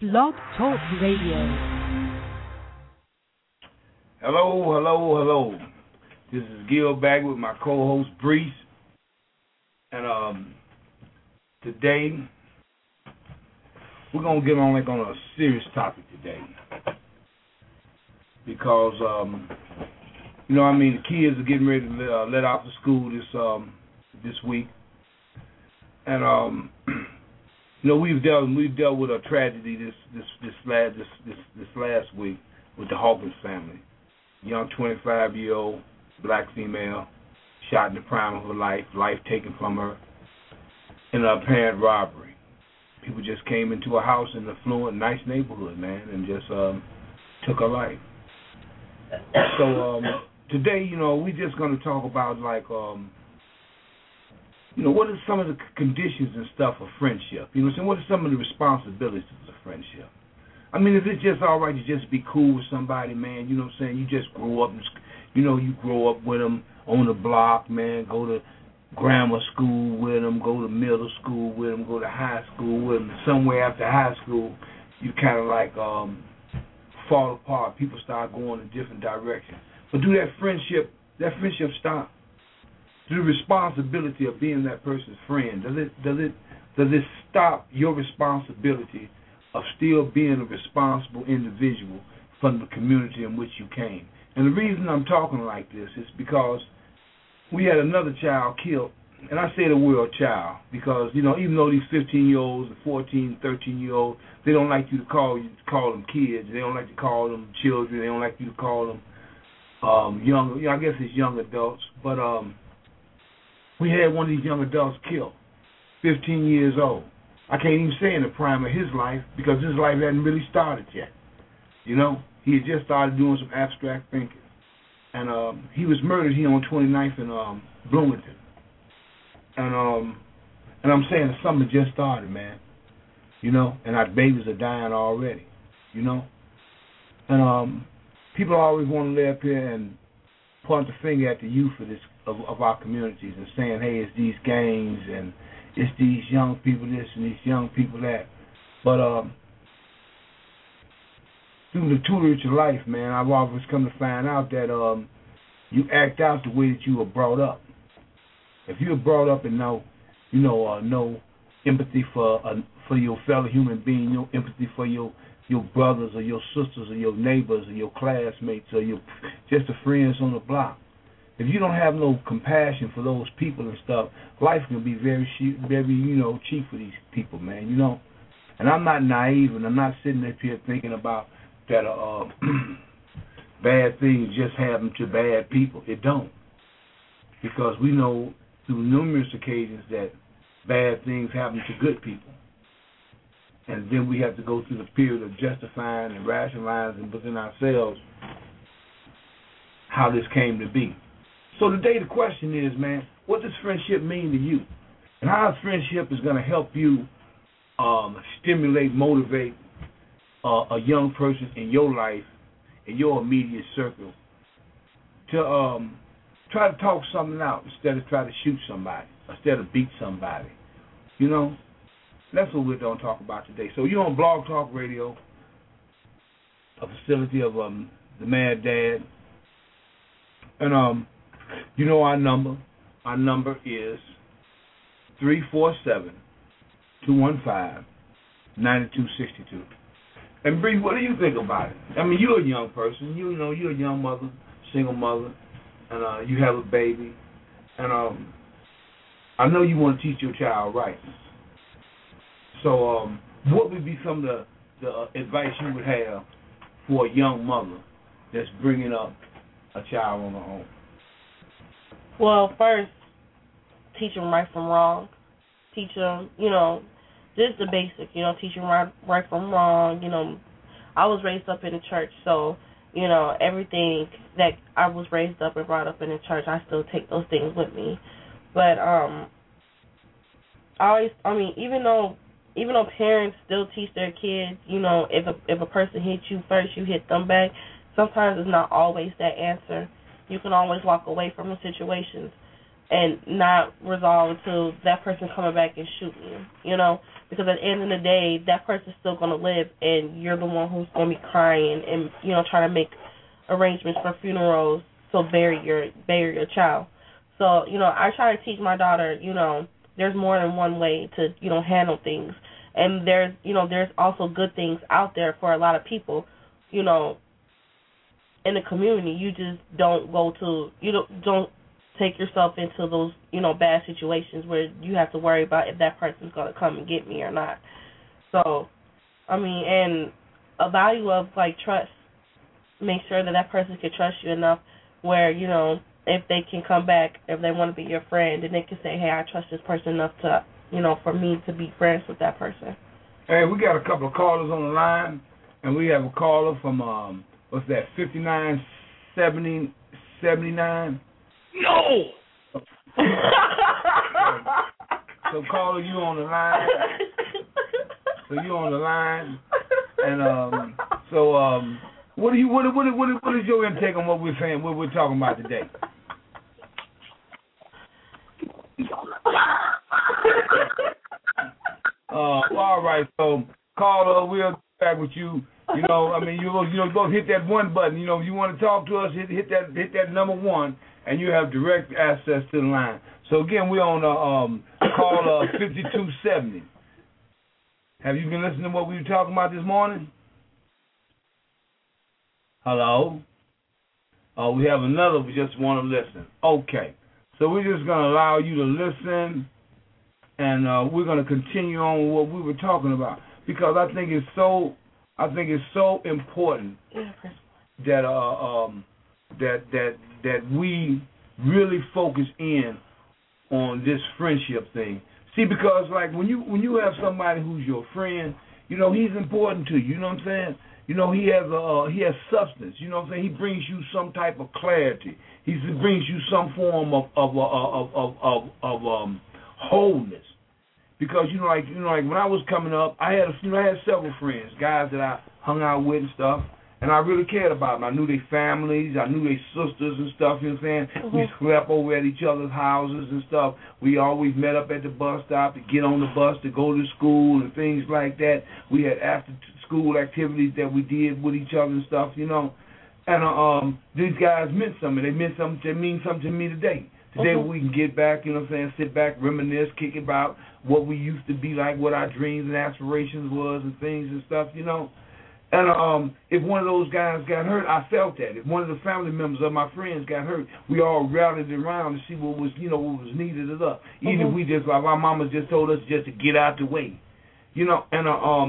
Blog Talk Radio. Hello. This is Gil back with my co-host Brees, and today we're gonna get on a serious topic today because the kids are getting ready to let out of school this week, and we've dealt with a tragedy this last week with the Hawkins family. Young 25-year-old black female shot in the prime of her life taken from her in an apparent robbery. People just came into a house in an affluent, nice neighborhood, man, and just took her life. So today, we're just going to talk about what are some of the conditions and stuff of friendship? What are some of the responsibilities of friendship? I mean, is it just all right to just be cool with somebody, man? You know what I'm saying? You just grow up, you grow up with them on the block, man, go to grammar school with them, go to middle school with them, go to high school with them. Somewhere after high school, you kind of fall apart. People start going in different directions. But do that friendship stop? The responsibility of being that person's friend, does it stop your responsibility of still being a responsible individual from the community in which you came? And the reason I'm talking like this is because we had another child killed, and I say the word child because, even though these 15-year-olds and 14, 13-year-olds, they don't like you to call them kids, they don't like to call them children, they don't like you to call them young, I guess it's young adults, but we had one of these young adults killed, 15 years old. I can't even say in the prime of his life because his life hadn't really started yet. He had just started doing some abstract thinking. And he was murdered here on 29th in Bloomington. And I'm saying the summer just started, man. And our babies are dying already, And people always want to lay up here and point the finger at the youth of our communities and saying, hey, it's these gangs and it's these young people this and these young people that. But through the tutelage of life, man, I've always come to find out that you act out the way that you were brought up. If you were brought up and no empathy for your fellow human being, no empathy for your brothers or your sisters or your neighbors or your classmates or just the friends on the block. If you don't have no compassion for those people and stuff, life can be very cheap for these people, man, And I'm not naive, and I'm not sitting up here thinking about that bad things just happen to bad people. It don't. Because we know through numerous occasions that bad things happen to good people. And then we have to go through the period of justifying and rationalizing within ourselves how this came to be. So today the question is, man, what does friendship mean to you? And how friendship is going to help you stimulate, motivate a young person in your life, in your immediate circle, to try to talk something out instead of try to shoot somebody, instead of beat somebody. That's what we're going to talk about today. So you're on Blog Talk Radio, a facility of the Mad Dad. And our number. Our number is 347-215-9262. And Bree, what do you think about it? I mean, you're a young person. You're a young mother, single mother, and you have a baby. And I know you want to teach your child right. So what would be some of the advice you would have for a young mother that's bringing up a child on her own? Well, first, teach them right from wrong. Teach them, just the basic, teach them right from wrong. I was raised up in the church, so, everything that I was raised up and brought up in the church, I still take those things with me. But even though parents still teach their kids, if a person hits you first, you hit them back, sometimes it's not always that answer. You can always walk away from the situations. and not resolve until that person coming back and shooting you, you know? Because at the end of the day, that person's still going to live, and you're the one who's going to be crying and, you know, trying to make arrangements for funerals to bury your child. So, you know, I try to teach my daughter, you know, there's more than one way to, you know, handle things. And there's, you know, there's also good things out there for a lot of people, you know, in the community. You just don't don't take yourself into those, you know, bad situations where you have to worry about if that person's going to come and get me or not. So, I mean, and a value of, like, trust. Make sure that person can trust you enough where, you know, if they can come back, if they want to be your friend, then they can say, hey, I trust this person enough to, you know, for me to be friends with that person. Hey, we got a couple of callers on the line, and we have a caller from, what's that, 5979? No! So caller, you on the line. So you on the line, and what is your intake on what we're saying, what we're talking about today? All right. So caller, we'll get back with you. You know, I mean, you both hit that one button. You know, if you want to talk to us, hit that number one, and you have direct access to the line. So again, we're on call 5270. Have you been listening to what we were talking about this morning? Hello? Oh, we have another. We just want to listen. Okay. So we're just going to allow you to listen, and we're going to continue on with what we were talking about, because I think it's so important that we really focus in on this friendship thing. See, because like when you have somebody who's your friend, you know, he's important to you. You know what I'm saying? You know, he has substance. You know what I'm saying? He brings you some type of clarity. He brings you some form of wholeness. Because you know, like when I was coming up, I had several friends, guys that I hung out with and stuff, and I really cared about them. I knew their families, I knew their sisters and stuff. You know what I'm saying? Mm-hmm. We slept over at each other's houses and stuff. We always met up at the bus stop to get on the bus to go to school and things like that. We had after school activities that we did with each other and stuff. You know, and these guys meant something. They mean something to me today. Today we can get back, you know what I'm saying, sit back, reminisce, kick about what we used to be like, what our dreams and aspirations was and things and stuff, you know. And if one of those guys got hurt, I felt that. If one of the family members of my friends got hurt, we all rallied around to see what was needed of us. Even if we just, like our mama just told us just to get out the way, you know. And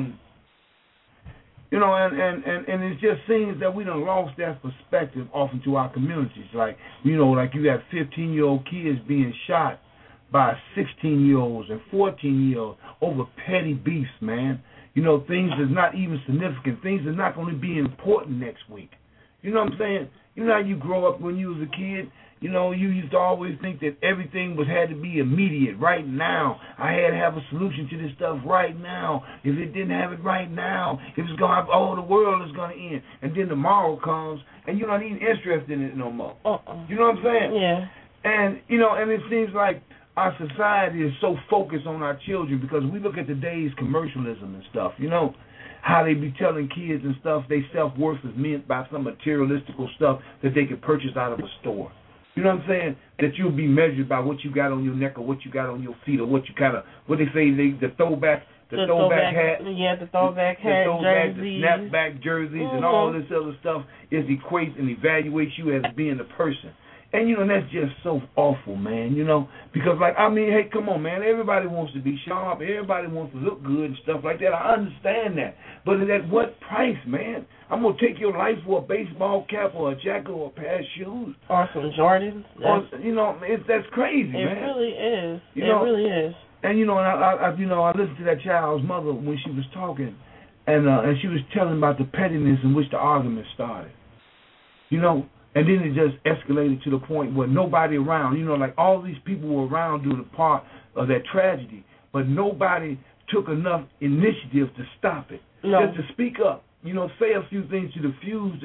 you know, and it just seems that we done lost that perspective often to our communities. Like, you know, like you have 15-year-old kids being shot by 16-year-olds and 14-year-olds over petty beefs, man. You know, things that's not even significant. Things that's not going to be important next week. You know what I'm saying? You know how you grow up when you was a kid? You know, you used to always think that everything had to be immediate, right now. I had to have a solution to this stuff right now. If it didn't have it right now, if it's going to, the world is going to end. And then tomorrow comes, and you're not even interested in it no more. You know what I'm saying? Yeah. And, you know, and it seems like our society is so focused on our children because we look at today's commercialism and stuff, you know, how they be telling kids and stuff their self-worth is meant by some materialistical stuff that they can purchase out of a store. You know what I'm saying? That you'll be measured by what you got on your neck or what you got on your feet or what you kind of, what they say, the throwback hat. Yeah, the throwback hat, jerseys. The snapback jerseys and all this other stuff equates and evaluates you as being a person. And, you know, that's just so awful, man, you know, because, like, I mean, hey, come on, man, everybody wants to be sharp, everybody wants to look good and stuff like that. I understand that. But at what price, man? I'm going to take your life for a baseball cap or a jacket or a pair of shoes. Or some Jordans. Or, you know, that's crazy, man. It really is. You know, it really is. And, you know, I listened to that child's mother when she was talking, and she was telling about the pettiness in which the argument started, you know. And then it just escalated to the point where nobody around, you know, like all these people were around during the part of that tragedy, but nobody took enough initiative to stop it, just to speak up. say a few things to diffuse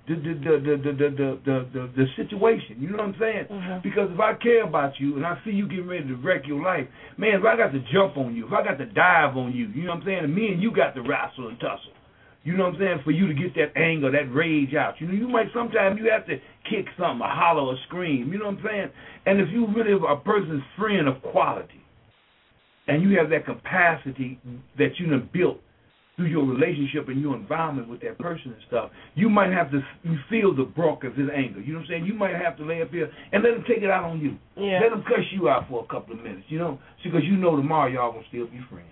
the situation. You know what I'm saying? Mm-hmm. Because if I care about you and I see you getting ready to wreck your life, man, if I got to jump on you, if I got to dive on you, you know what I'm saying? And me and you got to wrestle and tussle. You know what I'm saying? For you to get that anger, that rage out. You might sometimes you have to kick something, or holler, or scream. You know what I'm saying? And if you really are a person's friend of quality, and you have that capacity that you have built through your relationship and your environment with that person and stuff, you might have to feel the brunt of his anger. You know what I'm saying? You might have to lay up here and let him take it out on you. Yeah. Let him cuss you out for a couple of minutes, because tomorrow y'all gonna still be friends.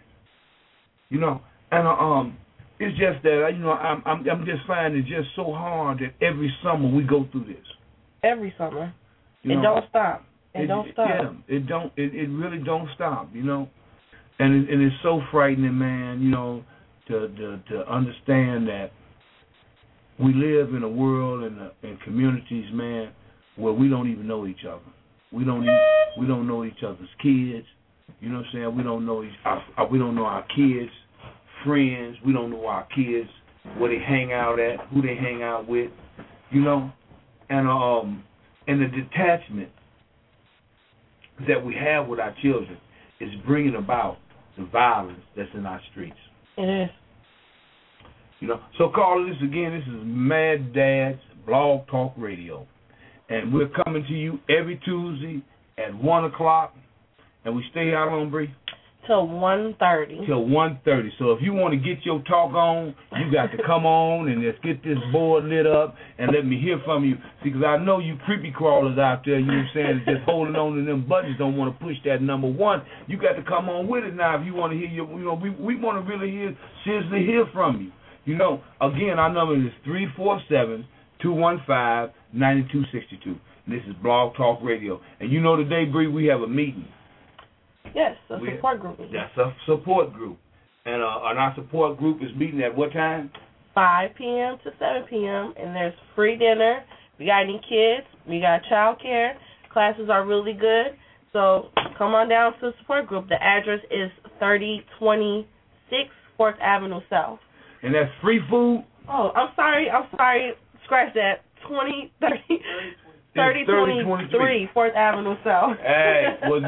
And it's just that I'm just finding it just so hard that every summer we go through this. Every summer. It don't stop. It don't stop. Yeah, it really don't stop, And it's so frightening, man, to understand that we live in a world and communities, man, where we don't even know each other. We don't know each other's kids. You know what I'm saying? We don't know our kids' friends. We don't know our kids where they hang out at, who they hang out with. And the detachment that we have with our children is bringing about the violence that's in our streets. It is. So caller, this is Mad Dad's Blog Talk Radio. And we're coming to you every Tuesday at 1 o'clock. And we stay how long, Bree? Till 1:30. Till 1:30. So if you want to get your talk on, you got to come on and let's get this board lit up and let me hear from you. See, because I know you creepy crawlers out there, you know what I'm saying, just holding on to them buttons, don't want to push that number one. You got to come on with it now if you want to hear we want to really seriously hear from you. Again, our number is 347-215-9262. And this is Blog Talk Radio. And today, Bree, we have a meeting. Yes, a support group. That's a support group. And our support group is meeting at what time? 5 p.m. to 7 p.m. And there's free dinner. We got any kids. We got child care. Classes are really good. So come on down to the support group. The address is 3026 4th Avenue South. And that's free food? Oh, I'm sorry. Scratch that. 3023 4th Avenue South. Hey, well,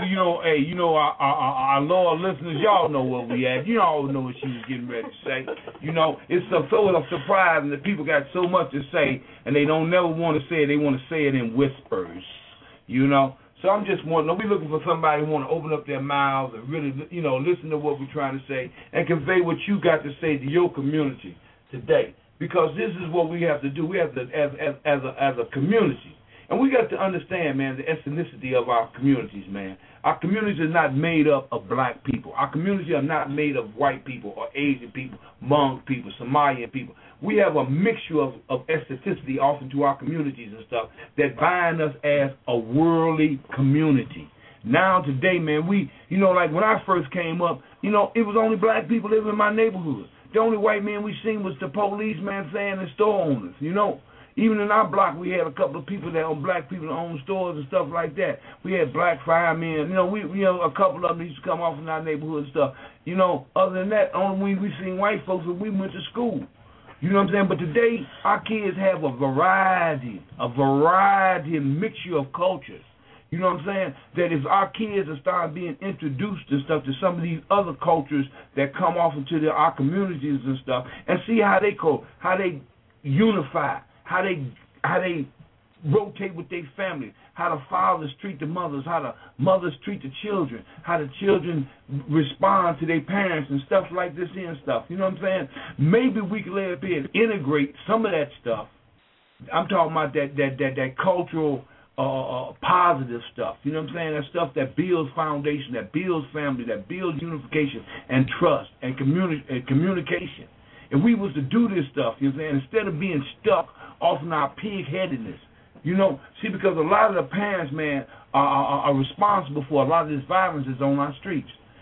our loyal listeners, y'all know where we at. You all know what she was getting ready to say. It's so surprising that people got so much to say, and they don't never want to say it. They want to say it in whispers, So I'm just we're looking for somebody who want to open up their mouths and really, listen to what we're trying to say and convey what you got to say to your community today. Because this is what we have to do. We have to, as a community. And we got to understand, man, the ethnicity of our communities, man. Our communities are not made up of black people. Our communities are not made of white people or Asian people, Hmong people, Somalian people. We have a mixture of ethnicity often to our communities and stuff that bind us as a worldly community. Now today, man, like when I first came up, it was only black people living in my neighborhood. The only white men we seen was the policeman saying and store owners, Even in our block, we had a couple of people black people that own stores and stuff like that. We had black firemen. We a couple of them used to come off in our neighborhood and stuff. Other than that, only we seen white folks when we went to school. You know what I'm saying? But today, our kids have a variety, mixture of cultures. You know what I'm saying? That if our kids are starting being introduced and stuff to some of these other cultures that come off into our communities and stuff, and see how they unify. How they rotate with their family, how the fathers treat the mothers, how the mothers treat the children, how the children respond to their parents and stuff like this and stuff. You know what I'm saying? Maybe we can lay up here and integrate some of that stuff. I'm talking about that cultural positive stuff. You know what I'm saying? That stuff that builds foundation, that builds family, that builds unification and trust and communication. If we was to do this stuff, you know what I'm saying, instead of being stuck off in our pig-headedness, because a lot of the parents, man, are responsible for a lot of this violence that's on our streets.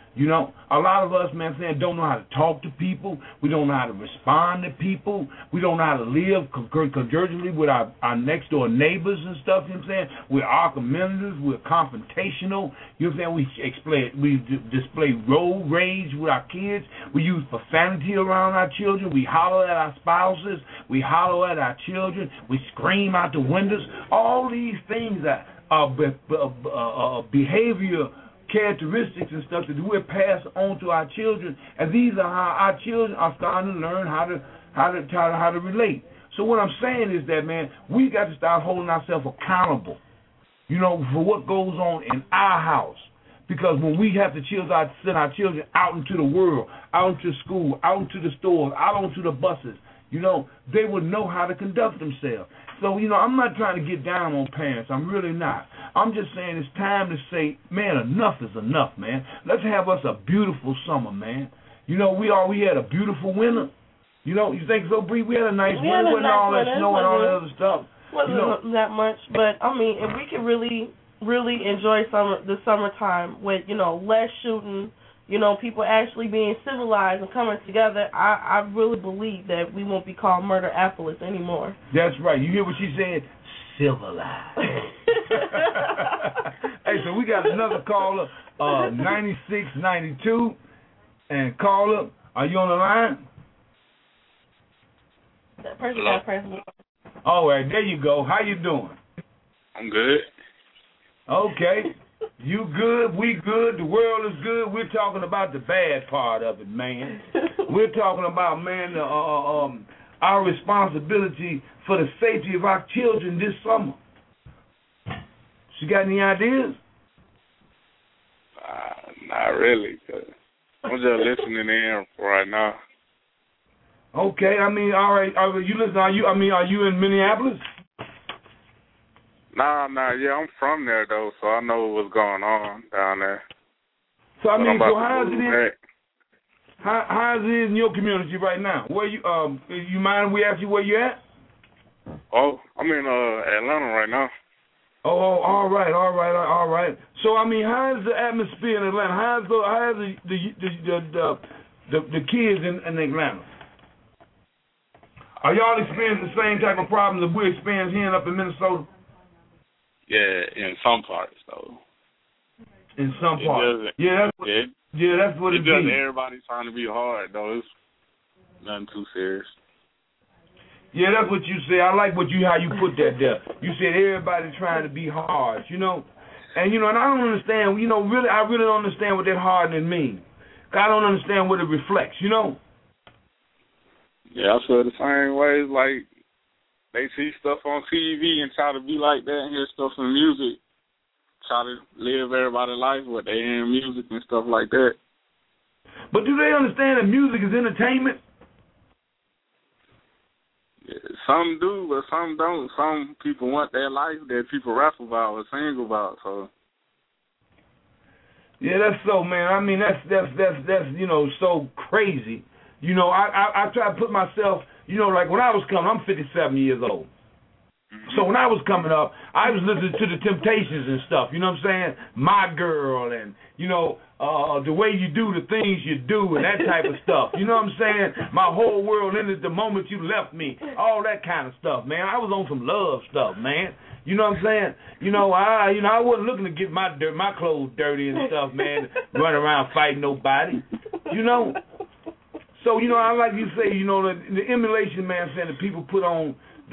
You know, a lot of us, man, saying don't know how to talk to people. We don't know how to respond to people. We don't know how to live conjurgently with our next door neighbors and stuff. You know what I'm saying? We're argumentative. We're confrontational. You know what I'm saying? We display road rage with our kids. We use profanity around our children. We holler at our spouses. We holler at our children. We scream out the windows. All these things are behavior characteristics and stuff that we're passed on to our children, and these are how our children are starting to learn how to relate. So what I'm saying is that, man, we got to start holding ourselves accountable, you know, for what goes on in our house. Because when we have to send our children out into the world, out into school, out into the stores, out onto the buses, you know, they would know how to conduct themselves. So, you know, I'm not trying to get down on parents. I'm really not. I'm just saying it's time to say, man, enough is enough, man. Let's have us a beautiful summer, man. You know, we had a beautiful winter. You know, you think so, Bree? We had a nice winter with all that snow and all that other stuff. Wasn't that much, but I mean, if we could really enjoy the summertime with, you know, less shooting, you know, people actually being civilized and coming together, I really believe that we won't be called Murder-Appolis anymore. That's right. You hear what she said? Civilized. Hey, so we got another caller, 9692. And caller, are you on the line? That person got present. All right, there you go. How you doing? I'm good. Okay. You good, we good, the world is good. We're talking about the bad part of it, man. We're talking about, man, our responsibility for the safety of our children this summer. She got any ideas? Not really. I'm just listening in right now. Okay, I mean, all right. You listen? Are you in Minneapolis? Nah, yeah, I'm from there though, so I know what's going on down there. So I mean, so how's it in your community right now? Where you mind if we ask you where you at? Oh, I'm in Atlanta right now. Oh, all right. So I mean, how's the atmosphere in Atlanta? How's the kids in Atlanta? Are y'all experiencing the same type of problems that we're experiencing here up in Minnesota? Yeah, in some parts though. In some parts. That's what it is. Everybody's trying to be hard though. It's nothing too serious. Yeah, that's what you say. I like how you put that there. You said everybody's trying to be hard, you know. And and I don't understand, I really don't understand what that hardness means. I don't understand what it reflects, you know. Yeah, I feel the same way. Like, they see stuff on TV and try to be like that and hear stuff in music. Try to live everybody's life with they hear music and stuff like that. But do they understand that music is entertainment? Yeah, some do, but some don't. Some people want their life that people rap about or sing about, so. Yeah, that's so, man. I mean, that's so crazy. I try to put myself, like when I was coming, I'm 57 years old. So when I was coming up, I was listening to the Temptations and stuff, you know what I'm saying? My Girl and, the way you do the things you do and that type of stuff. You know what I'm saying? My whole world ended the moment you left me. All that kind of stuff, man. I was on some love stuff, man. You know what I'm saying? I wasn't looking to get my clothes dirty and stuff, man, run around fighting nobody. So, I like you say, the emulation, man, saying that people put on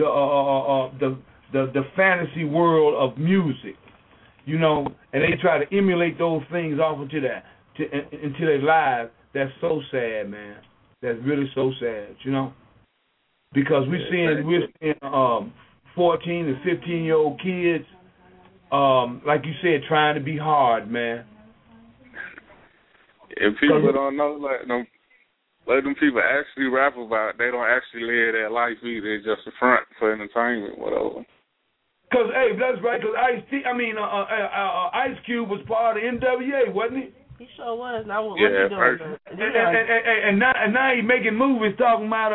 the fantasy world of music, and they try to emulate those things off into their lives. That's so sad, man. That's really so sad, because we're seeing 14 and 15-year-old kids, like you said, trying to be hard, man. If people don't know, let them people actually rap about it. They don't actually live their life either. It's just a front for entertainment, whatever. Because, hey, that's right, because Ice Cube was part of NWA, wasn't he? He sure was. Now what he doing? And now he's making movies talking about,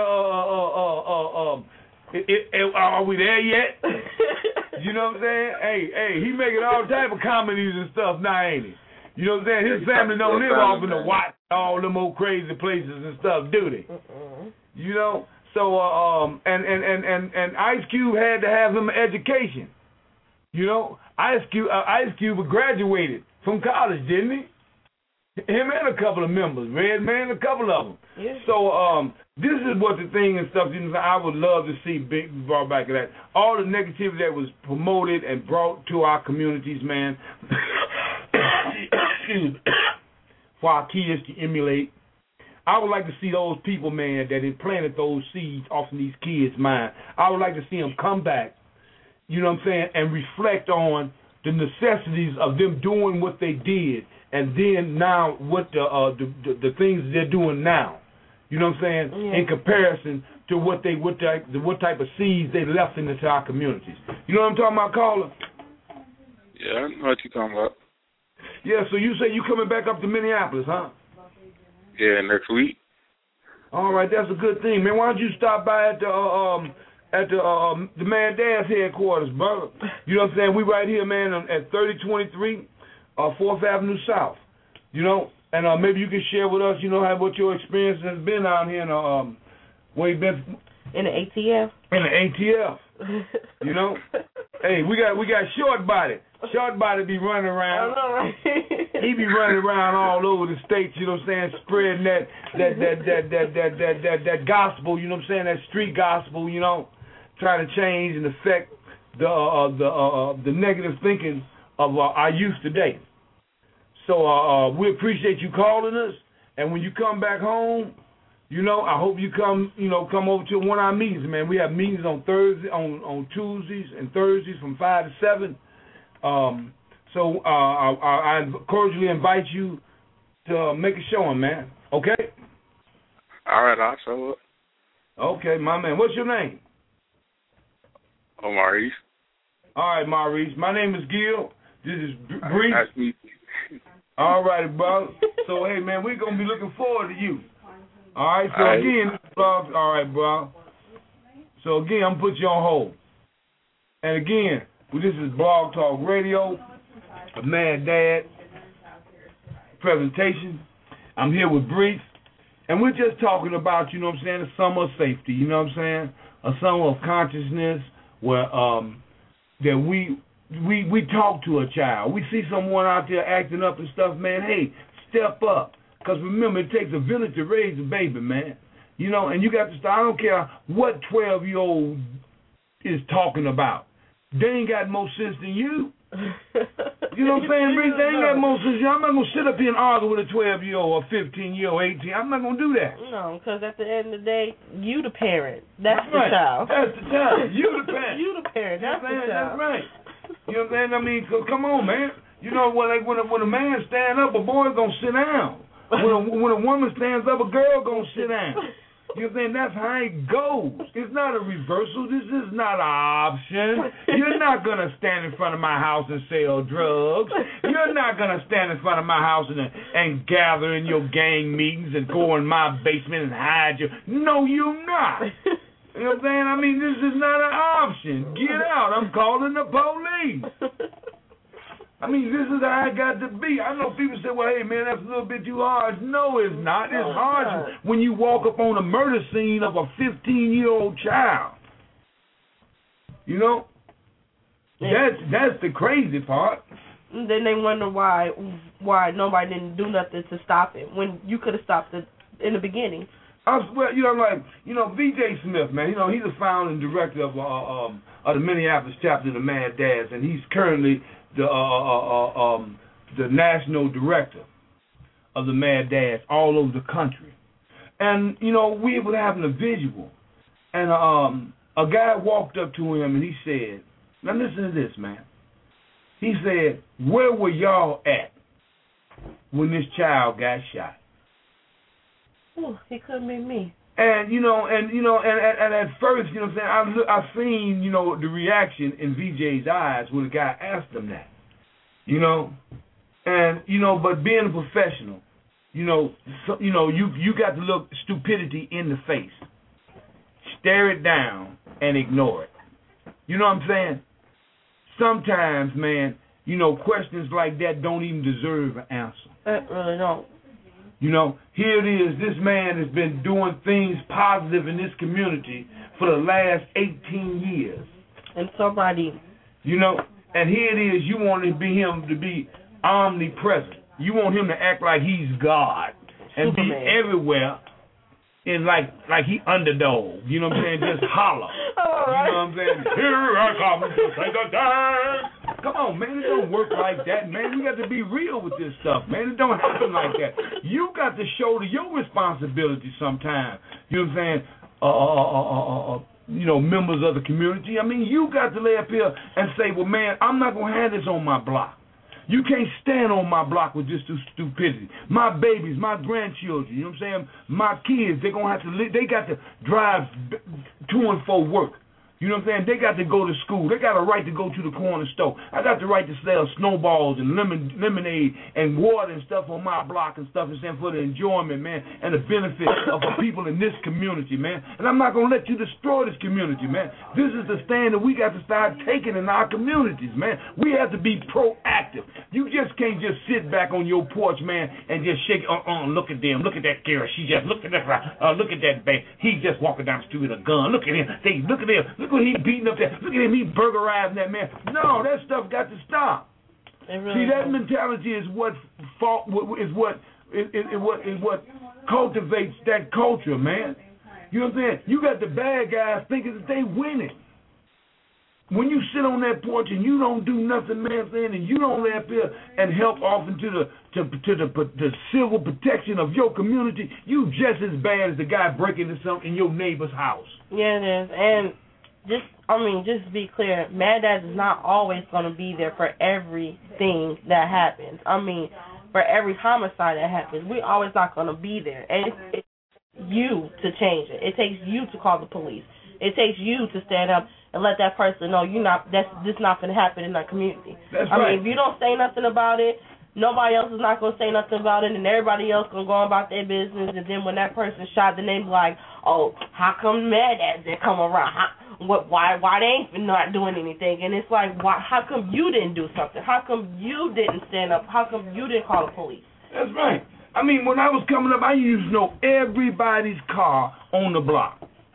are we there yet? You know what I'm saying? Hey, he making all type of comedies and stuff now, ain't he? You know what I'm saying? His family don't live off in the Watts, all them old crazy places and stuff, do they? You know? So, and Ice Cube had to have him an education. You know? Ice Cube graduated from college, didn't he? Him and a couple of members, Redman, a couple of them. Yeah. So, this is what the thing and stuff, you know, I would love to see brought back to that. All the negativity that was promoted and brought to our communities, man, excuse me, for our kids to emulate. I would like to see those people, man, that implanted those seeds off in these kids' mind. I would like to see them come back, you know what I'm saying, and reflect on the necessities of them doing what they did, and then now what the things they're doing now. You know what I'm saying? Yeah. In comparison to what type of seeds they left into our communities. You know what I'm talking about, caller? Yeah, I know what you're talking about. Yeah, so you say you coming back up to Minneapolis, huh? Yeah, next week. All right, that's a good thing, man. Why don't you stop by at the Man Dad's headquarters, brother? You know what I'm saying? We right here, man, at 3023 4th Avenue South. You know, and maybe you can share with us, you know, what your experience has been out here in where you been in the ATF. In the ATF. You know, hey, we got Short Body. Short Body be running around. I know, right? He be running around all over the states, you know what I'm saying, spreading that gospel, you know what I'm saying, that street gospel, you know, trying to change and affect the negative thinking of our youth today. So we appreciate you calling us, and when you come back home, you know, I hope you come over to one of our meetings, man. We have meetings on Tuesdays and Thursdays from 5 to 7. So I cordially invite you to make a showing, man. Okay? All right, I'll show up. Okay, my man. What's your name? Oh, Maurice. All right, Maurice. My name is Gil. This is Brief. Nice to meet you. All right, brother. So, hey, man, we're going to be looking forward to you. All right, so all right. Again, all right, bro. So again, I'm going to put you on hold. And again, this is Blog Talk Radio, a Man Dad presentation. I'm here with Brief, and we're just talking about, you know what I'm saying, a summer of safety, you know what I'm saying, a summer of consciousness where that we talk to a child. We see someone out there acting up and stuff, man, hey, step up. Because remember, it takes a village to raise a baby, man. You know, and you got to start. I don't care what 12-year-old is talking about. They ain't got more sense than you. You know what I'm saying, Bree? They ain't got more sense than you. I'm not going to sit up here and argue with a 12-year-old or 15-year-old, 18. I'm not going to do that. No, because at the end of the day, you the parent. That's the right. child. That's the child. You the parent. You the parent. That's the child. That's right. You know what I'm saying? I mean, come on, man. You know, when a man stand up, a boy's going to sit down. When a woman stands up, a girl gonna sit down. You know what I'm saying? That's how it goes. It's not a reversal. This is not an option. You're not gonna stand in front of my house and sell drugs. You're not gonna stand in front of my house and gather in your gang meetings and go in my basement and hide you. No, you're not. You know what I'm saying? I mean, this is not an option. Get out. I'm calling the police. I mean, this is how I got to be. I know people say, well, hey, man, that's a little bit too harsh. No, it's not. It's harsh when you walk up on a murder scene of a 15-year-old child. You know? That's the crazy part. Then they wonder why nobody didn't do nothing to stop it when you could have stopped it in the beginning. Well, you know, V.J. Smith, man, you know, he's the founder and director of the Minneapolis chapter of the Mad Dads, and he's currently the national director of the Mad Dads all over the country. And, you know, we were having a visual. And a guy walked up to him and he said, now listen to this, man. He said, where were y'all at when this child got shot? Oh, he couldn't be me. And at first, you know what I'm saying, I seen, you know, the reaction in VJ's eyes when the guy asked him that, you know. And, you know, but being a professional, you got to look stupidity in the face. Stare it down and ignore it. You know what I'm saying? Sometimes, man, questions like that don't even deserve an answer. It really don't. Here it is. This man has been doing things positive in this community for the last 18 years. And somebody. And here it is. You want him to be omnipresent. You want him to act like he's God and Superman. be everywhere. And like he underdog, you know what I'm saying? Just holler. All right. You know what I'm saying? Here I come to take a dance. Come on, man, it don't work like that, man. We got to be real with this stuff, man. It don't happen like that. You got to shoulder your responsibility sometime. You know what I'm saying? Members of the community. I mean, you got to lay up here and say, well, man, I'm not going to have this on my block. You can't stand on my block with this stupidity. My babies, my grandchildren, you know what I'm saying? My kids, they got to drive to and for work. You know what I'm saying? They got to go to school. They got a right to go to the corner store. I got the right to sell snowballs and lemonade and water and stuff on my block and stuff and saying for the enjoyment, man, and the benefit of the people in this community, man. And I'm not going to let you destroy this community, man. This is the stand that we got to start taking in our communities, man. We have to be proactive. You just can't just sit back on your porch, man, and just shake, look at them. Look at that girl. She just, look at that, look at that man. He just walking down the street with a gun. Look at him. Look at him. Look what he beating up that. Look at him, he burglarizing that man. No, that stuff got to stop. Really See, that mentality is what cultivates that culture, man. You know what I'm saying? You got the bad guys thinking that they winning. When you sit on that porch and you don't do nothing, man, and you don't lay up here and help off into the civil protection of your community, you just as bad as the guy breaking into something in your neighbor's house. Yeah, it is. And just to be clear, Mad Dads is not always going to be there for everything that happens. For every homicide that happens, we're always not going to be there. And it's you to change it. It takes you to call the police. It takes you to stand up and let that person know this not going to happen in our community. That's right. If you don't say nothing about it, nobody else is not going to say nothing about it, and everybody else going to go about their business. And then when that person shot, then they be like, oh, how come Mad Dads didn't come around? Why they ain't not doing anything? And it's like, how come you didn't do something? How come you didn't stand up? How come you didn't call the police? That's right. When I was coming up, I used to know everybody's car on the block.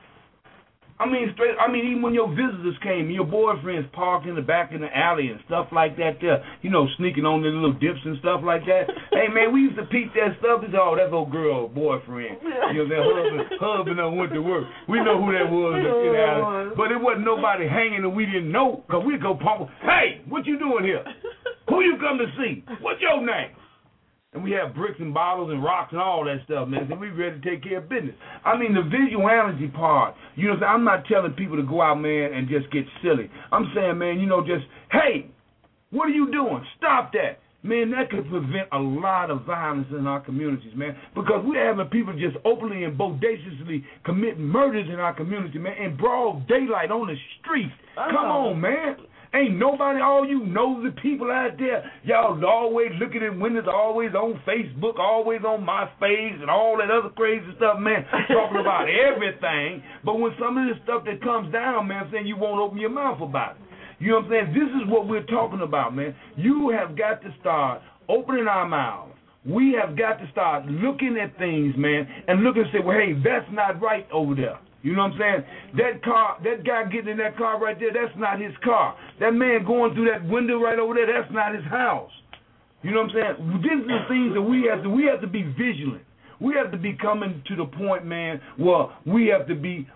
Even when your visitors came, your boyfriends parked in the back in the alley and stuff like that there, sneaking on their little dips and stuff like that. Hey, man, we used to peep that stuff. It's that's old girl, boyfriend. That husband went to work. We know who that was in the alley. But it wasn't nobody hanging that we didn't know, because we'd go pump. Hey, what you doing here? Who you come to see? What's your name? And we have bricks and bottles and rocks and all that stuff, man. So we ready to take care of business. The visuality part, I'm not telling people to go out, man, and just get silly. I'm saying, man, just, hey, what are you doing? Stop that. Man, that could prevent a lot of violence in our communities, man, because we're having people just openly and bodaciously commit murders in our community, man, in broad daylight on the street. Come on, man. Ain't nobody, all you nosy people out there, y'all always looking at windows, always on Facebook, always on MySpace and all that other crazy stuff, man, talking about everything. But when some of this stuff that comes down, man, saying you won't open your mouth about it. You know what I'm saying? This is what we're talking about, man. You have got to start opening our mouths. We have got to start looking at things, man, and look and say, well, hey, that's not right over there. You know what I'm saying? That guy getting in that car right there, that's not his car. That man going through that window right over there, that's not his house. You know what I'm saying? These are the things that we have to be vigilant. We have to be coming to the point, man, where we have to be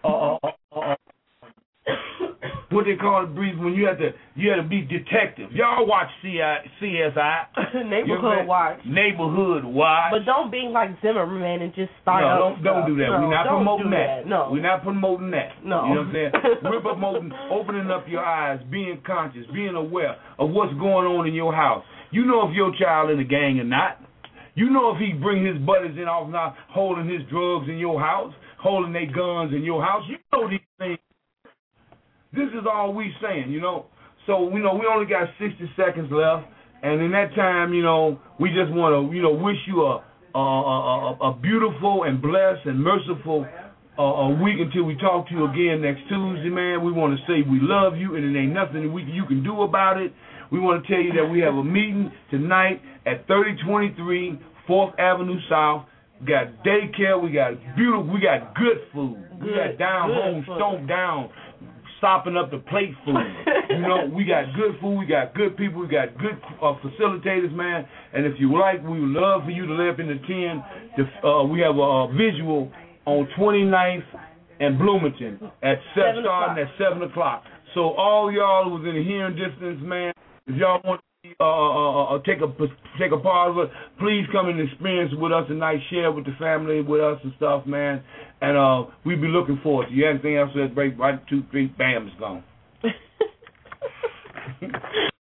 what they call it, Breeze, when you have to be detective. Y'all watch CSI. Neighborhood Watch. Neighborhood Watch. But don't be like Zimmerman and just start up. Don't do that. No, we're not promoting that. No. We're not promoting that. No. You know what I'm saying? We're promoting opening up your eyes, being conscious, being aware of what's going on in your house. You know if your child in a gang or not. You know if he bring his buddies in off now holding his drugs in your house, holding their guns in your house. You know these things. This is all we saying, So, we only got 60 seconds left, and in that time, we just want to, wish you a beautiful and blessed and merciful week until we talk to you again next Tuesday, man. We want to say we love you, and it ain't nothing you can do about it. We want to tell you that we have a meeting tonight at 3023 4th Avenue South. We got daycare. We got beautiful. We got good food. We got down home, stomp down, sopping up the plate food. You know, we got good food. We got good people. We got good facilitators, man. And if you like, we would love for you to lay up in the 10. We have a visual on 29th and Bloomington at starting at 7 o'clock. So all y'all who's in hearing distance, man, if y'all want to take a part of it, please come and experience with us tonight. Share with the family, with us and stuff, man. And we'll be looking forward to you. Anything else? Let's break right 2, 3, bam, it's gone.